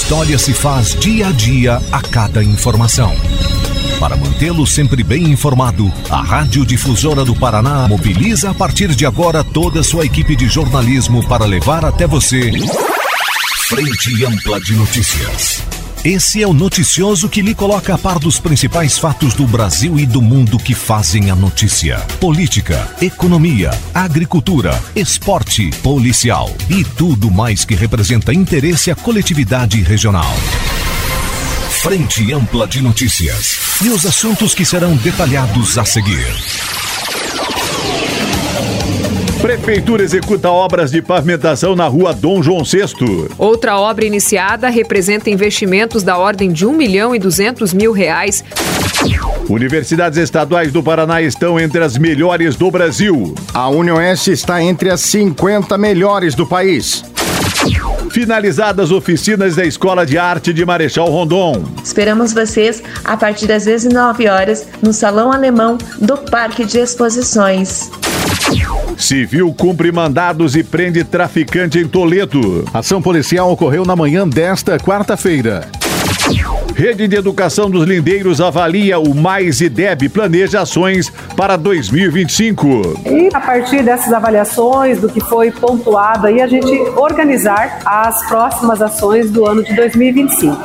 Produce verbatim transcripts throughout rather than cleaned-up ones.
história se faz dia a dia a cada informação. Para mantê-lo sempre bem informado, a Rádio Difusora do Paraná mobiliza a partir de agora toda a sua equipe de jornalismo para levar até você Frente Ampla de Notícias. Esse é o noticioso que lhe coloca a par dos principais fatos do Brasil e do mundo que fazem a notícia. Política, economia, agricultura, esporte, policial e tudo mais que representa interesse à coletividade regional. Frente Ampla de Notícias. E os assuntos que serão detalhados a seguir. Prefeitura executa obras de pavimentação na rua Dom João sexto. Outra obra iniciada representa investimentos da ordem de um milhão e duzentos mil reais. Universidades estaduais do Paraná estão entre as melhores do Brasil. A UniOeste está entre as cinquenta melhores do país. Finalizadas oficinas da Escola de Arte de Marechal Rondon. Esperamos vocês a partir das dezenove horas no Salão Alemão do Parque de Exposições. Civil cumpre mandados e prende traficante em Toledo. Ação policial ocorreu na manhã desta quarta-feira. Rede de Educação dos Lindeiros avalia o Mais I D E B, planeja ações para dois mil e vinte e cinco. E a partir dessas avaliações, do que foi pontuado aí, a gente organizar as próximas ações do ano de dois mil e vinte e cinco.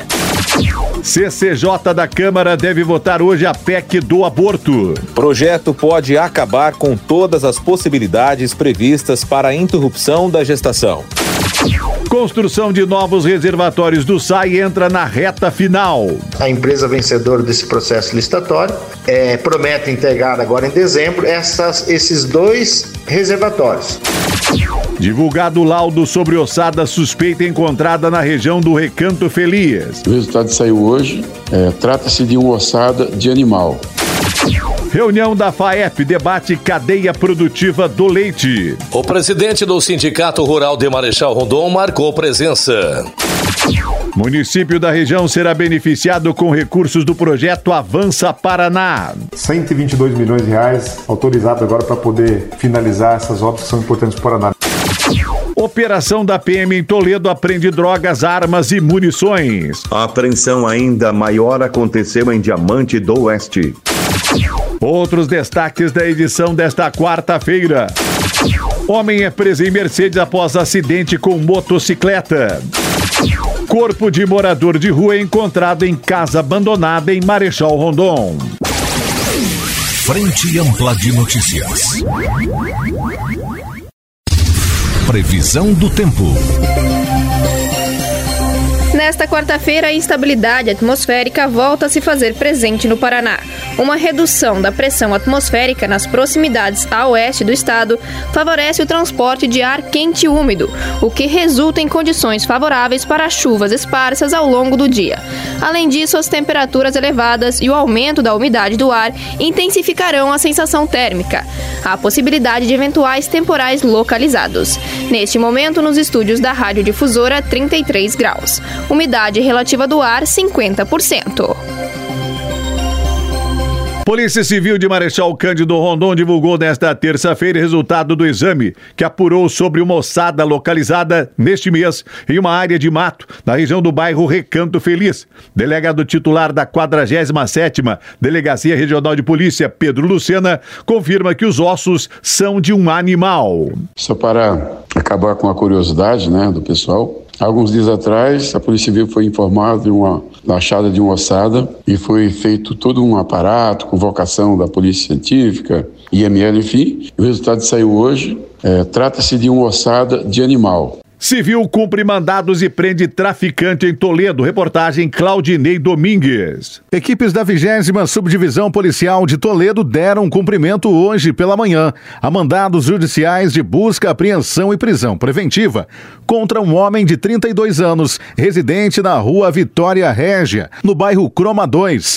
C C J da Câmara deve votar hoje a P E C do aborto. Projeto pode acabar com todas as possibilidades previstas para a interrupção da gestação. Construção de novos reservatórios do S A I entra na reta final. A empresa vencedora desse processo licitatório é, promete entregar agora em dezembro essas, esses dois reservatórios. Divulgado o laudo sobre ossada suspeita encontrada na região do Recanto Feliz. O resultado saiu hoje. É, trata-se de uma ossada de animal. Reunião da FAEP debate cadeia produtiva do leite. O presidente do Sindicato Rural de Marechal Rondon marcou presença. Município da região será beneficiado com recursos do projeto Avança Paraná. cento e vinte e dois milhões de reais autorizados agora para poder finalizar essas obras que são importantes para o Paraná. Operação da P M em Toledo apreende drogas, armas e munições. A apreensão ainda maior aconteceu em Diamante do Oeste. Outros destaques da edição desta quarta-feira. Homem é preso em Mercedes após acidente com motocicleta. Corpo de morador de rua é encontrado em casa abandonada em Marechal Rondon. Frente Ampla de Notícias. Previsão do tempo. Nesta quarta-feira, a instabilidade atmosférica volta a se fazer presente no Paraná. Uma redução da pressão atmosférica nas proximidades a oeste do estado favorece o transporte de ar quente e úmido, o que resulta em condições favoráveis para chuvas esparsas ao longo do dia. Além disso, as temperaturas elevadas e o aumento da umidade do ar intensificarão a sensação térmica. Há possibilidade de eventuais temporais localizados. Neste momento, nos estúdios da Rádio Difusora, trinta e três graus. Umidade relativa do ar, cinquenta por cento. Polícia Civil de Marechal Cândido Rondon divulgou nesta terça-feira resultado do exame que apurou sobre uma ossada localizada neste mês em uma área de mato na região do bairro Recanto Feliz. Delegado titular da quadragésima sétima Delegacia Regional de Polícia, Pedro Lucena, confirma que os ossos são de um animal. Só para acabar com a curiosidade, né, do pessoal, alguns dias atrás a Polícia Civil foi informada de uma da achada de uma ossada e foi feito todo um aparato, convocação da Polícia Científica, I M L, enfim. O resultado saiu hoje. É, trata-se de uma ossada de animal. Civil cumpre mandados e prende traficante em Toledo. Reportagem Claudinei Domingues. Equipes da vigésima Subdivisão Policial de Toledo deram cumprimento hoje pela manhã a mandados judiciais de busca, apreensão e prisão preventiva contra um homem de trinta e dois anos, residente na rua Vitória Régia, no bairro Croma dois.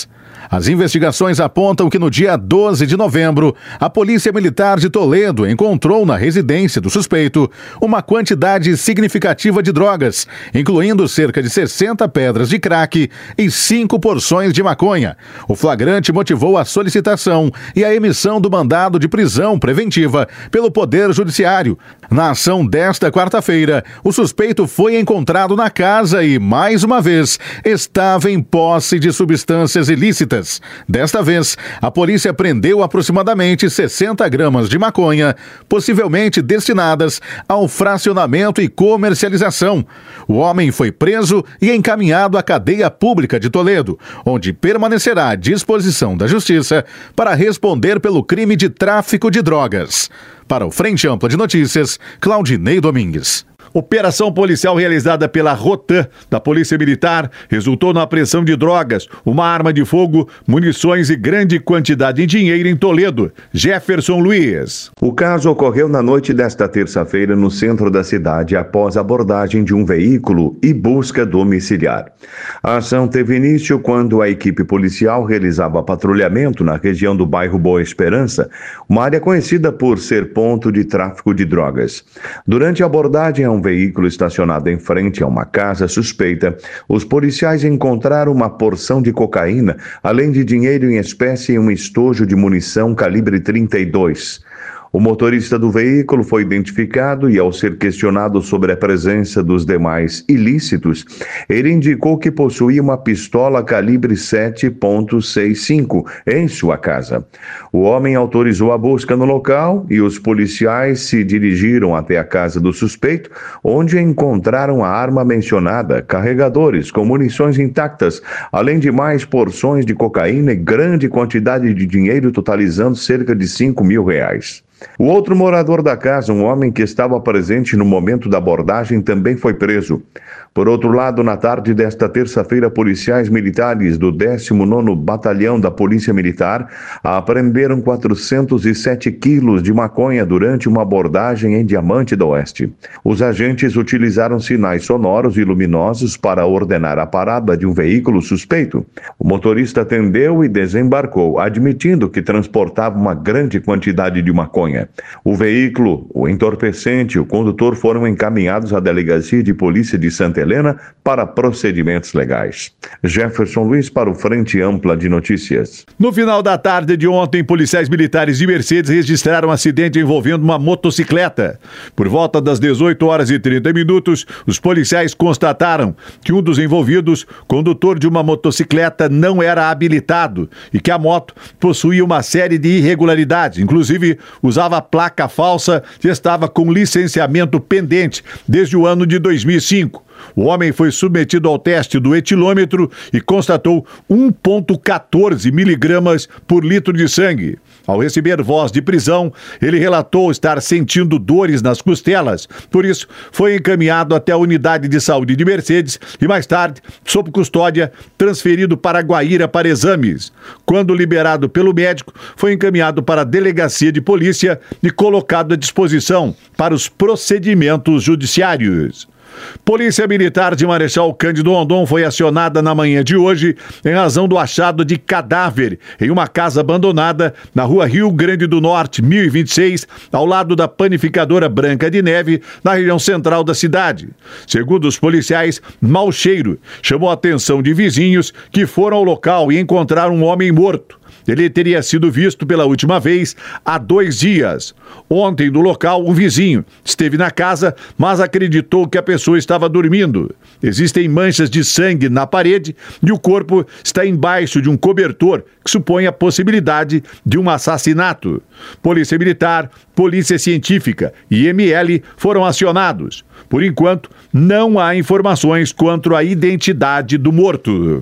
As investigações apontam que no dia doze de novembro, a Polícia Militar de Toledo encontrou na residência do suspeito uma quantidade significativa de drogas, incluindo cerca de sessenta pedras de crack e cinco porções de maconha. O flagrante motivou a solicitação e a emissão do mandado de prisão preventiva pelo Poder Judiciário. Na ação desta quarta-feira, o suspeito foi encontrado na casa e, mais uma vez, estava em posse de substâncias ilícitas. Desta vez, a polícia prendeu aproximadamente sessenta gramas de maconha, possivelmente destinadas ao fracionamento e comercialização. O homem foi preso e encaminhado à cadeia pública de Toledo, onde permanecerá à disposição da Justiça para responder pelo crime de tráfico de drogas. Para o Frente Ampla de Notícias, Claudinei Domingues. Operação policial realizada pela Rotan da Polícia Militar resultou na apreensão de drogas, uma arma de fogo, munições e grande quantidade de dinheiro em Toledo. Jefferson Luiz. O caso ocorreu na noite desta terça-feira no centro da cidade após abordagem de um veículo e busca domiciliar. A ação teve início quando a equipe policial realizava patrulhamento na região do bairro Boa Esperança, uma área conhecida por ser ponto de tráfico de drogas. Durante a abordagem a um veículo estacionado em frente a uma casa suspeita, os policiais encontraram uma porção de cocaína, além de dinheiro em espécie e um estojo de munição calibre trinta e dois. O motorista do veículo foi identificado e, ao ser questionado sobre a presença dos demais ilícitos, ele indicou que possuía uma pistola calibre sete ponto sessenta e cinco em sua casa. O homem autorizou a busca no local e os policiais se dirigiram até a casa do suspeito, onde encontraram a arma mencionada, carregadores com munições intactas, além de mais porções de cocaína e grande quantidade de dinheiro, totalizando cerca de cinco mil reais. O outro morador da casa, um homem que estava presente no momento da abordagem, também foi preso. Por outro lado, na tarde desta terça-feira, policiais militares do décimo nono Batalhão da Polícia Militar apreenderam quatrocentos e sete quilos de maconha durante uma abordagem em Diamante do Oeste. Os agentes utilizaram sinais sonoros e luminosos para ordenar a parada de um veículo suspeito. O motorista atendeu e desembarcou, admitindo que transportava uma grande quantidade de maconha. O veículo, o entorpecente e o condutor foram encaminhados à Delegacia de Polícia de Santa Helena para procedimentos legais. Jefferson Luiz para o Frente Ampla de Notícias. No final da tarde de ontem, policiais militares de Mercedes registraram um acidente envolvendo uma motocicleta. Por volta das dezoito horas e trinta minutos, os policiais constataram que um dos envolvidos, condutor de uma motocicleta, não era habilitado e que a moto possuía uma série de irregularidades, inclusive usava placa falsa e estava com licenciamento pendente desde o ano de dois mil e cinco. O homem foi submetido ao teste do etilômetro e constatou um vírgula quatorze miligramas por litro de sangue. Ao receber voz de prisão, ele relatou estar sentindo dores nas costelas. Por isso, foi encaminhado até a unidade de saúde de Mercedes e, mais tarde, sob custódia, transferido para Guaíra para exames. Quando liberado pelo médico, foi encaminhado para a delegacia de polícia e colocado à disposição para os procedimentos judiciários. Polícia Militar de Marechal Cândido Rondon foi acionada na manhã de hoje em razão do achado de cadáver em uma casa abandonada na rua Rio Grande do Norte, mil e vinte e seis, ao lado da panificadora Branca de Neve, na região central da cidade. Segundo os policiais, mau cheiro chamou a atenção de vizinhos que foram ao local e encontraram um homem morto. Ele teria sido visto pela última vez há dois dias. Ontem, no local, um vizinho esteve na casa, mas acreditou que a pessoa estava dormindo. Existem manchas de sangue na parede e o corpo está embaixo de um cobertor que supõe a possibilidade de um assassinato. Polícia Militar, Polícia Científica e I M L foram acionados. Por enquanto, não há informações quanto à identidade do morto.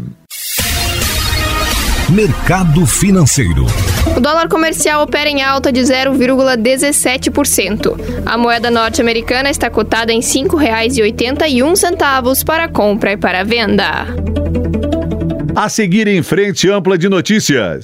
Mercado financeiro. O dólar comercial opera em alta de zero vírgula dezessete por cento. A moeda norte-americana está cotada em cinco reais e oitenta e um centavos para compra e para venda. A seguir em Frente Ampla de Notícias.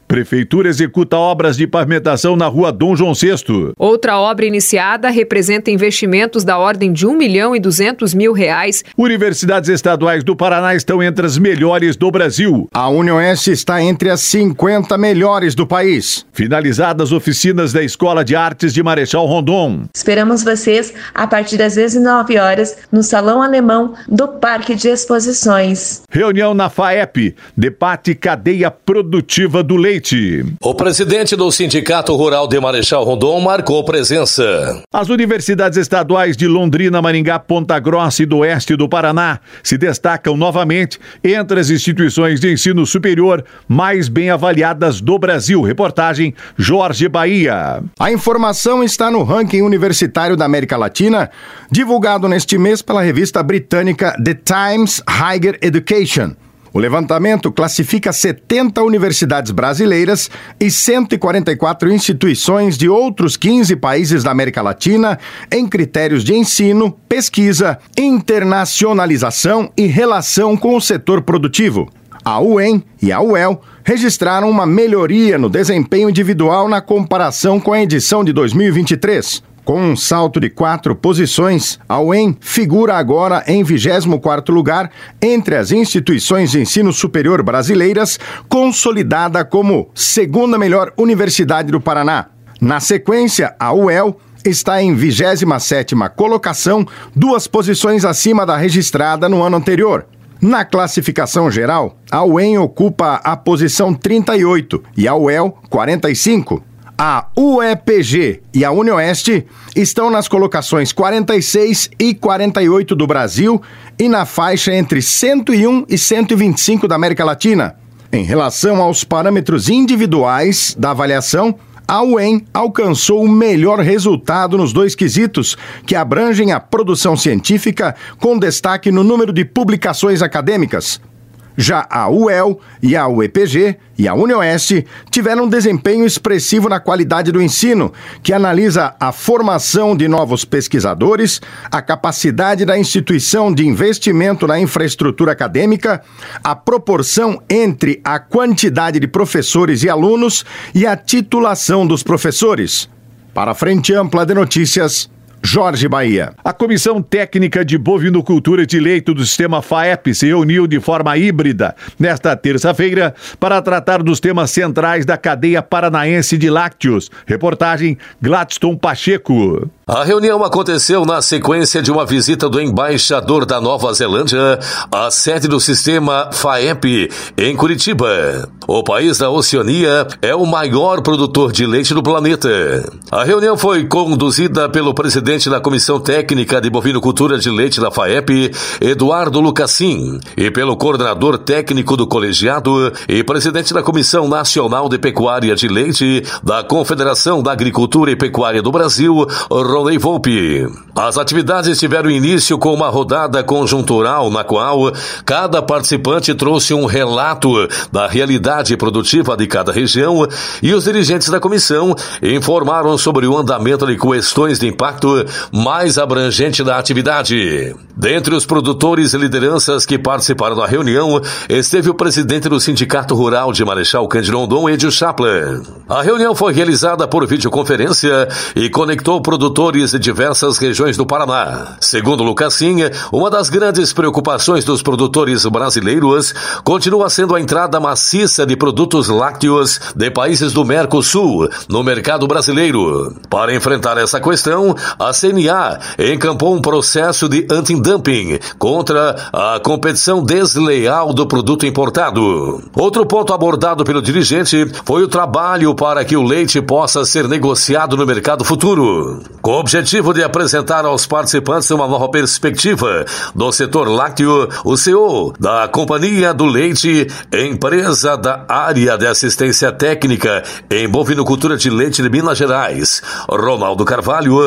Prefeitura executa obras de pavimentação na rua Dom João sexto. Outra obra iniciada representa investimentos da ordem de um milhão e duzentos mil reais. Universidades estaduais do Paraná estão entre as melhores do Brasil. A UniOeste está entre as cinquenta melhores do país. Finalizadas oficinas da Escola de Artes de Marechal Rondon. Esperamos vocês a partir das dezenove horas no Salão Alemão do Parque de Exposições. Reunião na FAEP, debate cadeia produtiva do leite. O presidente do Sindicato Rural de Marechal Rondon marcou presença. As universidades estaduais de Londrina, Maringá, Ponta Grossa e do Oeste do Paraná se destacam novamente entre as instituições de ensino superior mais bem avaliadas do Brasil. Reportagem Jorge Bahia. A informação está no ranking universitário da América Latina, divulgado neste mês pela revista britânica The Times Higher Education. O levantamento classifica setenta universidades brasileiras e cento e quarenta e quatro instituições de outros quinze países da América Latina em critérios de ensino, pesquisa, internacionalização e relação com o setor produtivo. A U E M e a U E L registraram uma melhoria no desempenho individual na comparação com a edição de dois mil e vinte e três. Com um salto de quatro posições, a U E M figura agora em vigésimo quarto lugar entre as instituições de ensino superior brasileiras, consolidada como segunda melhor universidade do Paraná. Na sequência, a U E L está em vigésima sétima colocação, duas posições acima da registrada no ano anterior. Na classificação geral, a U E M ocupa a posição trinta e oito e a U E L quarenta e cinco. A U E P G e a UniOeste estão nas colocações quarenta e seis e quarenta e oito do Brasil e na faixa entre cento e um e cento e vinte e cinco da América Latina. Em relação aos parâmetros individuais da avaliação, a U E M alcançou o melhor resultado nos dois quesitos, que abrangem a produção científica, com destaque no número de publicações acadêmicas. Já a U E L e a U E P G e a UniOeste tiveram um desempenho expressivo na qualidade do ensino, que analisa a formação de novos pesquisadores, a capacidade da instituição de investimento na infraestrutura acadêmica, a proporção entre a quantidade de professores e alunos e a titulação dos professores. Para a Frente Ampla de Notícias, Jorge Bahia. A Comissão Técnica de Bovinocultura de Leite do Sistema FAEP se reuniu de forma híbrida nesta terça-feira para tratar dos temas centrais da cadeia paranaense de lácteos. Reportagem Gladstone Pacheco. A reunião aconteceu na sequência de uma visita do embaixador da Nova Zelândia à sede do sistema FAEP em Curitiba. O país da Oceania é o maior produtor de leite do planeta. A reunião foi conduzida pelo presidente da Comissão Técnica de Bovinocultura de Leite da FAEP, Eduardo Lucassin, e pelo coordenador técnico do colegiado e presidente da Comissão Nacional de Pecuária de Leite da Confederação da Agricultura e Pecuária do Brasil, Ronei Volpe. As atividades tiveram início com uma rodada conjuntural na qual cada participante trouxe um relato da realidade produtiva de cada região e os dirigentes da comissão informaram sobre o andamento de questões de impacto mais abrangente da atividade. Dentre os produtores e lideranças que participaram da reunião, esteve o presidente do Sindicato Rural de Marechal Cândido Rondon, Edio Chapla. A reunião foi realizada por videoconferência e conectou produtores de diversas regiões do Paraná. Segundo Lucassin, uma das grandes preocupações dos produtores brasileiros continua sendo a entrada maciça de produtos lácteos de países do Mercosul no mercado brasileiro. Para enfrentar essa questão, a C N A encampou um processo de anti-dumping contra a competição desleal do produto importado. Outro ponto abordado pelo dirigente foi o trabalho para que o leite possa ser negociado no mercado futuro, com o objetivo de apresentar aos participantes uma nova perspectiva do setor lácteo. O C E O da Companhia do Leite, empresa da área de assistência técnica em bovinocultura de leite de Minas Gerais, Ronaldo Carvalho,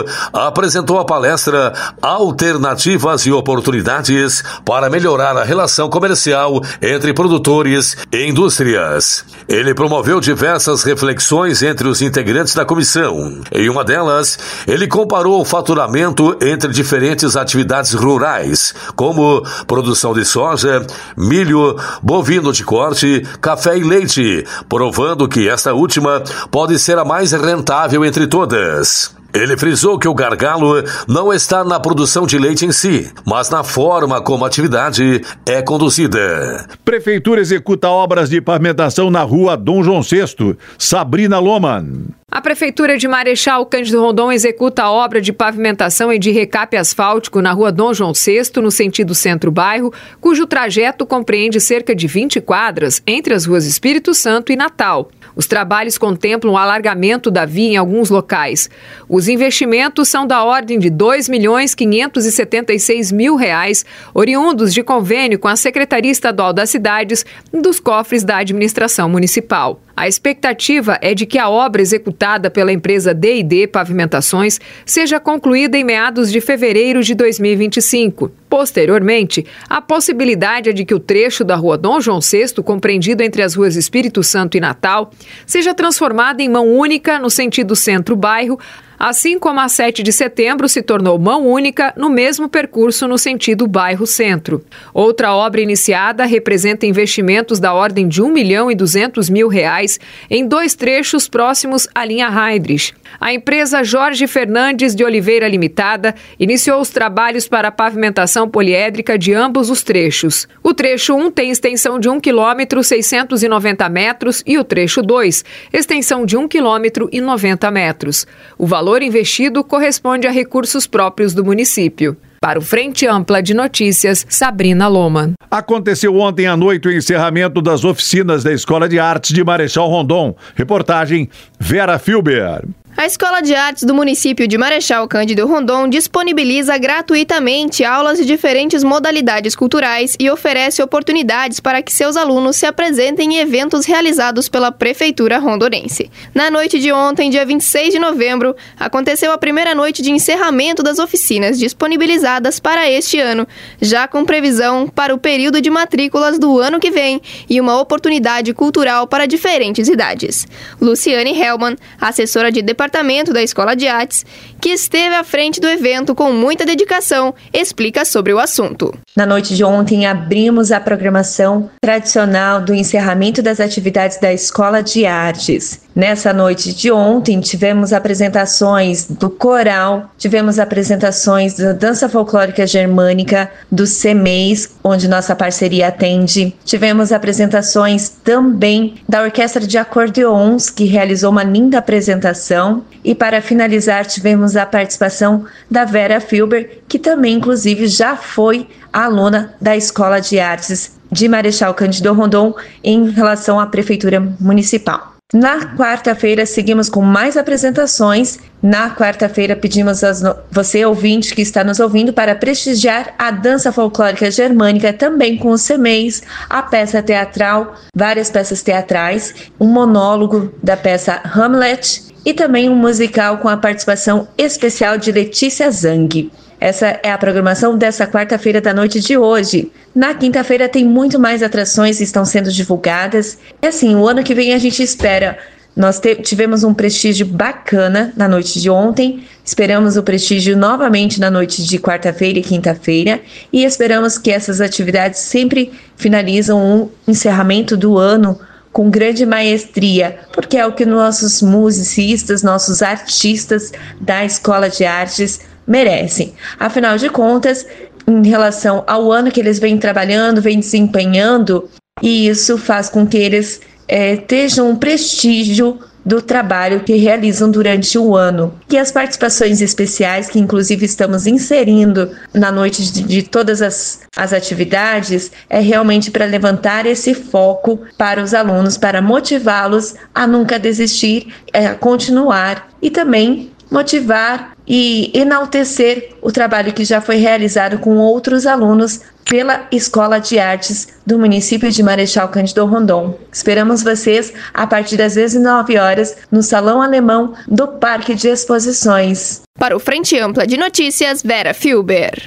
apresentou a palestra Alternativas e Oportunidades para melhorar a relação comercial entre produtores e indústrias. Ele promoveu diversas reflexões entre os integrantes da comissão. Em uma delas, ele comparou o faturamento entre diferentes atividades rurais, como produção de soja, milho, bovino de corte, café e leite, provando que esta última pode ser a mais rentável entre todas. Ele frisou que o gargalo não está na produção de leite em si, mas na forma como a atividade é conduzida. Prefeitura executa obras de pavimentação na rua Dom João sexto. Sabrina Loman. A Prefeitura de Marechal Cândido Rondon executa a obra de pavimentação e de recape asfáltico na rua Dom João sexto, no sentido centro-bairro, cujo trajeto compreende cerca de vinte quadras entre as ruas Espírito Santo e Natal. Os trabalhos contemplam o alargamento da via em alguns locais. Os investimentos são da ordem de dois milhões quinhentos e setenta e seis mil reais, oriundos de convênio com a Secretaria Estadual das Cidades e dos cofres da administração municipal. A expectativa é de que a obra executada pela empresa D e D Pavimentações seja concluída em meados de fevereiro de dois mil e vinte e cinco. Posteriormente, a possibilidade é de que o trecho da rua Dom João sexto, compreendido entre as ruas Espírito Santo e Natal, seja transformado em mão única no sentido centro-bairro, assim como a sete de setembro se tornou mão única no mesmo percurso no sentido bairro-centro. Outra obra iniciada representa investimentos da ordem de um milhão e duzentos mil reais em dois trechos próximos à linha Heydrich. A empresa Jorge Fernandes de Oliveira Limitada iniciou os trabalhos para a pavimentação poliédrica de ambos os trechos. O trecho um tem extensão de um quilômetro e seiscentos e noventa metros e o trecho dois, extensão de um quilômetro e noventa metros. O valor O valor investido corresponde a recursos próprios do município. Para o Frente Ampla de Notícias, Sabrina Loman. Aconteceu ontem à noite o encerramento das oficinas da Escola de Artes de Marechal Rondon. Reportagem Vera Filber. A Escola de Artes do município de Marechal Cândido Rondon disponibiliza gratuitamente aulas de diferentes modalidades culturais e oferece oportunidades para que seus alunos se apresentem em eventos realizados pela Prefeitura rondonense. Na noite de ontem, dia vinte e seis de novembro, aconteceu a primeira noite de encerramento das oficinas disponibilizadas para este ano, já com previsão para o período de matrículas do ano que vem e uma oportunidade cultural para diferentes idades. Luciane Hellman, assessora de departamento da Escola de Artes, que esteve à frente do evento com muita dedicação, explica sobre o assunto. Na noite de ontem, abrimos a programação tradicional do encerramento das atividades da Escola de Artes. Nessa noite de ontem, tivemos apresentações do coral, tivemos apresentações da dança folclórica germânica, do C M E S, onde nossa parceria atende. Tivemos apresentações também da Orquestra de Acordeons, que realizou uma linda apresentação. E para finalizar, tivemos a participação da Vera Filber, que também, inclusive, já foi aluna da Escola de Artes de Marechal Cândido Rondon em relação à Prefeitura Municipal. Na quarta-feira, seguimos com mais apresentações. Na quarta-feira, pedimos a no... você, ouvinte que está nos ouvindo, para prestigiar a dança folclórica germânica, também com o C M E S, a peça teatral, várias peças teatrais, um monólogo da peça Hamlet e também um musical com a participação especial de Letícia Zang. Essa é a programação dessa quarta-feira da noite de hoje. Na quinta-feira tem muito mais atrações que estão sendo divulgadas. E assim, o ano que vem a gente espera. Nós te- tivemos um prestígio bacana na noite de ontem. Esperamos o prestígio novamente na noite de quarta-feira e quinta-feira. E esperamos que essas atividades sempre finalizam um encerramento do ano com grande maestria, porque é o que nossos musicistas, nossos artistas da Escola de Artes merecem. Afinal de contas, em relação ao ano que eles vêm trabalhando, vêm desempenhando, e isso faz com que eles é, tenham um prestígio do trabalho que realizam durante o ano. E as participações especiais, que inclusive estamos inserindo na noite de, de todas as, as atividades, é realmente para levantar esse foco para os alunos, para motivá-los a nunca desistir, a continuar e também motivar e enaltecer o trabalho que já foi realizado com outros alunos pela Escola de Artes do município de Marechal Cândido Rondon. Esperamos vocês a partir das dezenove horas no Salão Alemão do Parque de Exposições. Para o Frente Ampla de Notícias, Vera Filber.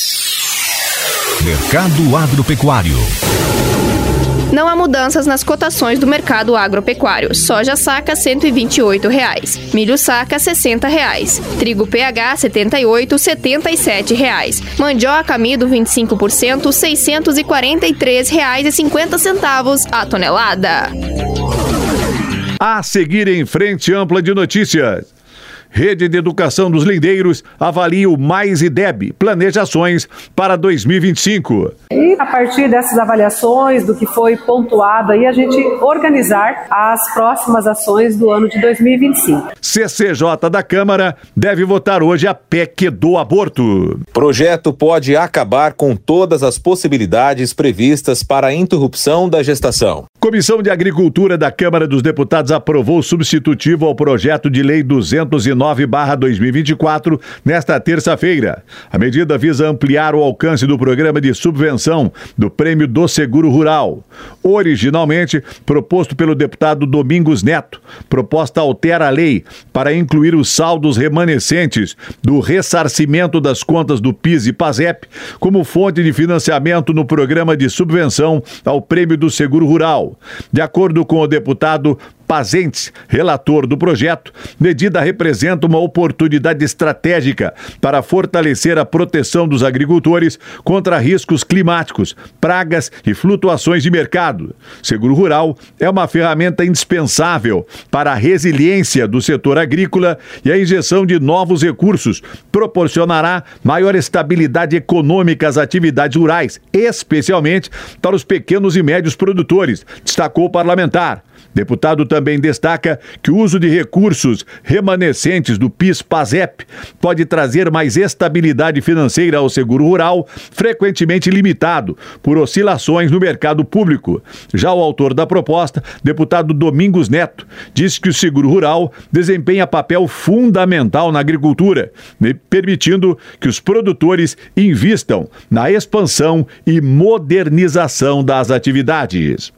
Mercado Agropecuário. Não há mudanças nas cotações do mercado agropecuário. Soja saca cento e vinte e oito reais, milho saca sessenta reais, trigo P H setenta e oito, setenta e sete reais, mandioca amido vinte e cinco por cento, seiscentos e quarenta e três reais e cinquenta centavos a tonelada. A seguir em Frente Ampla de Notícias. Rede de Educação dos Lindeiros avalia o Mais I D E B, planeja ações para dois mil e vinte e cinco. E a partir dessas avaliações, do que foi pontuado, aí a gente organizar as próximas ações do ano de dois mil e vinte e cinco. C C J da Câmara deve votar hoje a P E C do aborto. Projeto pode acabar com todas as possibilidades previstas para a interrupção da gestação. Comissão de Agricultura da Câmara dos Deputados aprovou o substitutivo ao projeto de lei duzentos e nove barra dois mil e vinte e quatro nesta terça-feira. A medida visa ampliar o alcance do programa de subvenção do Prêmio do Seguro Rural. Originalmente proposto pelo deputado Domingos Neto, proposta altera a lei para incluir os saldos remanescentes do ressarcimento das contas do PIS e PASEP como fonte de financiamento no programa de subvenção ao Prêmio do Seguro Rural. De acordo com o deputado Pazentes, relator do projeto, medida representa uma oportunidade estratégica para fortalecer a proteção dos agricultores contra riscos climáticos, pragas e flutuações de mercado. Seguro Rural é uma ferramenta indispensável para a resiliência do setor agrícola e a injeção de novos recursos proporcionará maior estabilidade econômica às atividades rurais, especialmente para os pequenos e médios produtores, destacou o parlamentar. Deputado também destaca que o uso de recursos remanescentes do PIS-PASEP pode trazer mais estabilidade financeira ao seguro rural, frequentemente limitado por oscilações no mercado público. Já o autor da proposta, deputado Domingos Neto, disse que o seguro rural desempenha papel fundamental na agricultura, permitindo que os produtores invistam na expansão e modernização das atividades.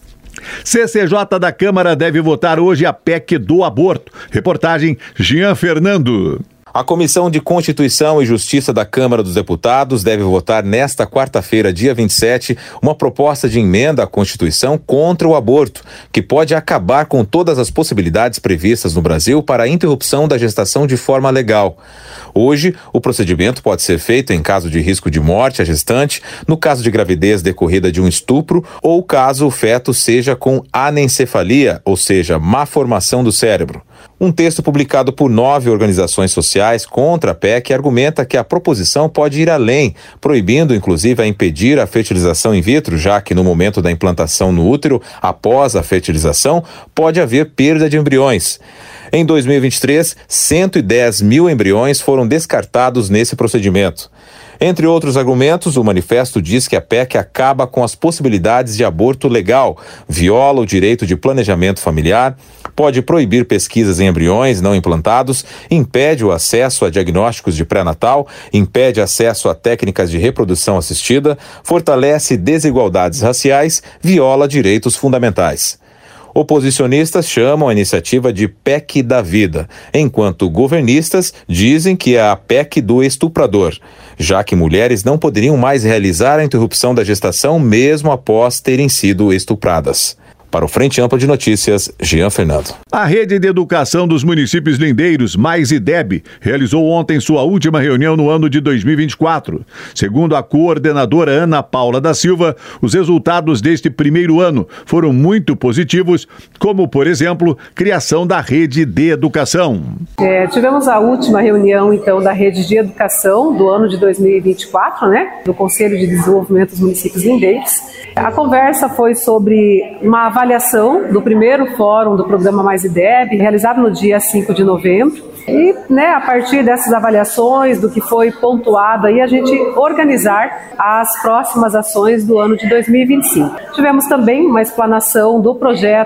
C C J da Câmara deve votar hoje a P E C do aborto. Reportagem Jean Fernando. A Comissão de Constituição e Justiça da Câmara dos Deputados deve votar nesta quarta-feira, dia vinte e sete, uma proposta de emenda à Constituição contra o aborto, que pode acabar com todas as possibilidades previstas no Brasil para a interrupção da gestação de forma legal. Hoje, o procedimento pode ser feito em caso de risco de morte à gestante, no caso de gravidez decorrida de um estupro ou caso o feto seja com anencefalia, ou seja, má formação do cérebro. Um texto publicado por nove organizações sociais contra a P E C argumenta que a proposição pode ir além, proibindo inclusive a impedir a fertilização in vitro, já que no momento da implantação no útero, após a fertilização, pode haver perda de embriões. Em dois mil e vinte e três, cento e dez mil embriões foram descartados nesse procedimento. Entre outros argumentos, o manifesto diz que a P E C acaba com as possibilidades de aborto legal, viola o direito de planejamento familiar, pode proibir pesquisas em embriões não implantados, impede o acesso a diagnósticos de pré-natal, impede acesso a técnicas de reprodução assistida, fortalece desigualdades raciais, viola direitos fundamentais. Oposicionistas chamam a iniciativa de P E C da vida, enquanto governistas dizem que é a P E C do estuprador, já que mulheres não poderiam mais realizar a interrupção da gestação mesmo após terem sido estupradas. Para o Frente Ampla de Notícias, Jean Fernando. A Rede de Educação dos Municípios Lindeiros, Mais I D E B, realizou ontem sua última reunião no ano de dois mil e vinte e quatro. Segundo a coordenadora Ana Paula da Silva, os resultados deste primeiro ano foram muito positivos, como, por exemplo, criação da Rede de Educação. É, tivemos a última reunião, então, da Rede de Educação do ano de dois mil e vinte e quatro, né, do Conselho de Desenvolvimento dos Municípios Lindeiros. A conversa foi sobre uma avaliação do primeiro fórum do programa Mais I D E B, realizado no dia cinco de novembro. E, né, a partir dessas avaliações, do que foi pontuado, aí a gente organizar as próximas ações do ano de dois mil e vinte e cinco. Tivemos também uma explanação do projeto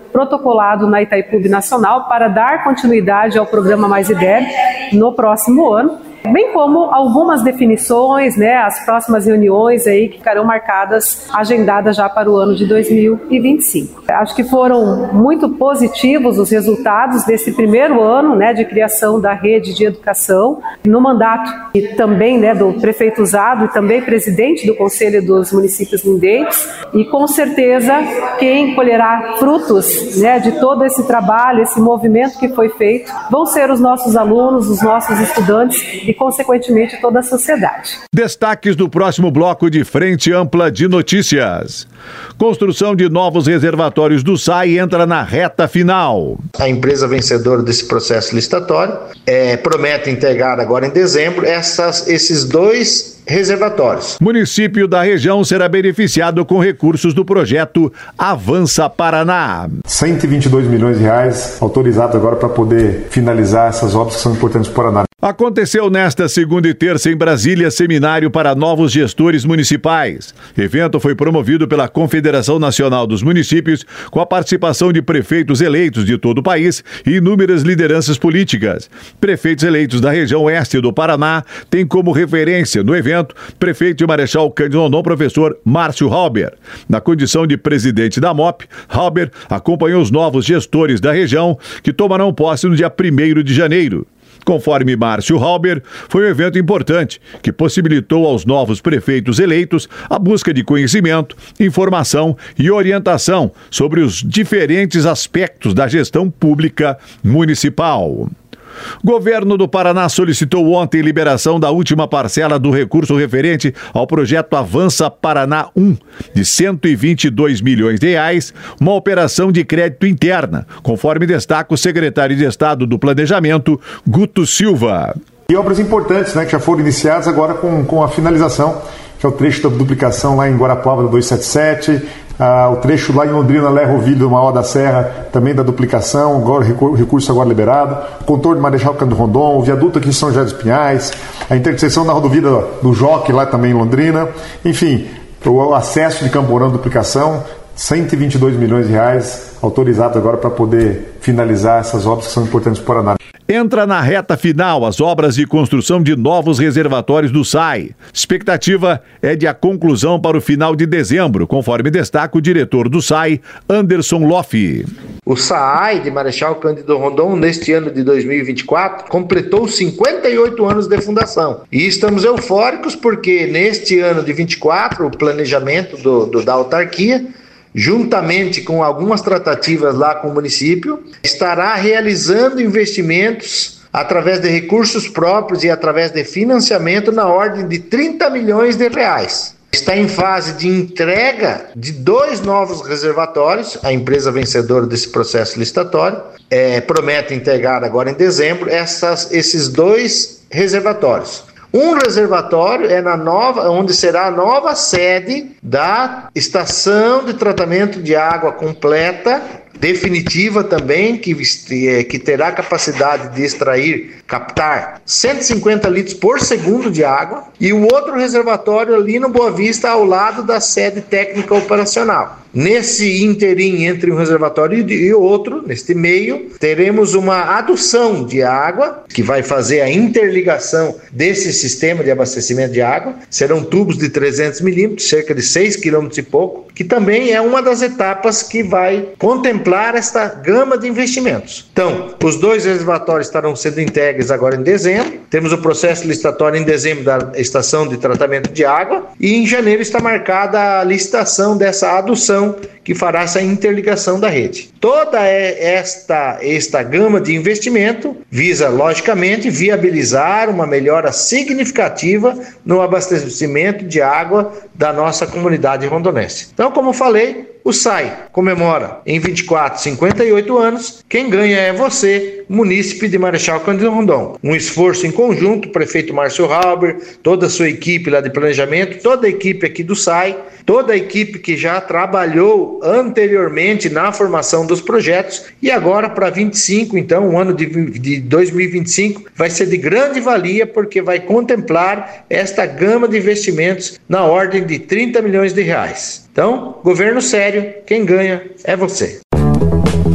protocolado na Itaipu Nacional para dar continuidade ao programa Mais I D E B no próximo ano, bem como algumas definições, né, as próximas reuniões aí que ficarão marcadas, agendadas já para o ano de dois mil e vinte e cinco. Acho que foram muito positivos os resultados desse primeiro ano, né, de criação da rede de educação, no mandato e também, né, do prefeito Zado e também presidente do Conselho dos Municípios Lindeiros, e com certeza quem colherá frutos, né, de todo esse trabalho, esse movimento que foi feito, vão ser os nossos alunos, os nossos estudantes e, consequentemente, toda a sociedade. Destaques do próximo bloco de Frente Ampla de Notícias. Construção de novos reservatórios do S A I entra na reta final. A empresa vencedora desse processo licitatório é, promete entregar agora em dezembro essas, esses dois reservatórios. Município da região será beneficiado com recursos do projeto Avança Paraná. cento e vinte e dois milhões de reais autorizados agora para poder finalizar essas obras que são importantes para o Paraná. Aconteceu nesta segunda e terça em Brasília seminário para novos gestores municipais. Evento foi promovido pela Confederação Nacional dos Municípios com a participação de prefeitos eleitos de todo o país e inúmeras lideranças políticas. Prefeitos eleitos da região oeste do Paraná têm como referência no evento prefeito de Marechal Cândido Rondon, professor Márcio Halber. Na condição de presidente da M O P, Halber acompanhou os novos gestores da região que tomarão posse no dia primeiro de janeiro. Conforme Márcio Halber, foi um evento importante que possibilitou aos novos prefeitos eleitos a busca de conhecimento, informação e orientação sobre os diferentes aspectos da gestão pública municipal. Governo do Paraná solicitou ontem liberação da última parcela do recurso referente ao projeto Avança Paraná um, de cento e vinte e dois milhões de reais, uma operação de crédito interna, conforme destaca o secretário de Estado do Planejamento, Guto Silva. E obras importantes, né, que já foram iniciadas agora com, com a finalização, que é o trecho da duplicação lá em Guarapuava da duzentos e setenta e sete, ah, o trecho lá em Londrina, Lerrovilho, do Mauá da Serra, também da duplicação, agora o recurso agora liberado, contorno de Marechal Cândido Rondon, o viaduto aqui em São José dos Pinhais, a interseção da rodovia do Joque lá também em Londrina, enfim, o acesso de Camporão, duplicação, cento e vinte e dois milhões de reais autorizados agora para poder finalizar essas obras que são importantes para o Paraná. Entra na reta final as obras de construção de novos reservatórios do S A I. Expectativa é de a conclusão para o final de dezembro, conforme destaca o diretor do S A I, Anderson Loff. O S A I de Marechal Cândido Rondon, neste ano de dois mil e vinte e quatro, completou cinquenta e oito anos de fundação. E estamos eufóricos porque neste ano de vinte e quatro, o planejamento do, do, da autarquia, juntamente com algumas tratativas lá com o município, estará realizando investimentos através de recursos próprios e através de financiamento na ordem de trinta milhões de reais. Está em fase de entrega de dois novos reservatórios. A empresa vencedora desse processo licitatório é, promete entregar agora em dezembro essas, esses dois reservatórios. Um reservatório é na nova, onde será a nova sede da estação de tratamento de água completa, definitiva também, que, que terá capacidade de extrair, captar cento e cinquenta litros por segundo de água, e o outro reservatório ali no Boa Vista, ao lado da sede técnica operacional. Nesse interim entre um reservatório e outro, neste meio, teremos uma adução de água, que vai fazer a interligação desse sistema de abastecimento de água. Serão tubos de trezentos milímetros, cerca de seis quilômetros e pouco, que também é uma das etapas que vai contemplar esta gama de investimentos. Então, os dois reservatórios estarão sendo entregues agora em dezembro. Temos o processo licitatório em dezembro da estação de tratamento de água, e em janeiro está marcada a licitação dessa adução que fará essa interligação da rede. Toda esta, esta gama de investimento visa, logicamente, viabilizar uma melhora significativa no abastecimento de água da nossa comunidade rondonense. Então, como falei, o S A I comemora em vinte e quatro, cinquenta e oito anos. Quem ganha é você, munícipe de Marechal Cândido Rondon. Um esforço em conjunto, o prefeito Márcio Halber, toda a sua equipe lá de planejamento, toda a equipe aqui do S A I, toda a equipe que já trabalhou anteriormente na formação dos projetos, e agora para vinte e cinco, então, o ano de, de dois mil e vinte e cinco vai ser de grande valia, porque vai contemplar esta gama de investimentos na ordem de trinta milhões de reais. Então, governo sério, quem ganha é você.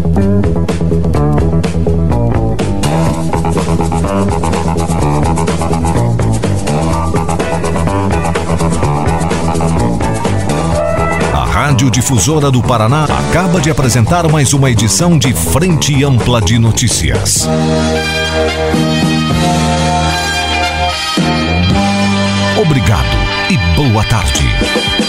Rádio Difusora do Paraná acaba de apresentar mais uma edição de Frente Ampla de Notícias. Obrigado e boa tarde.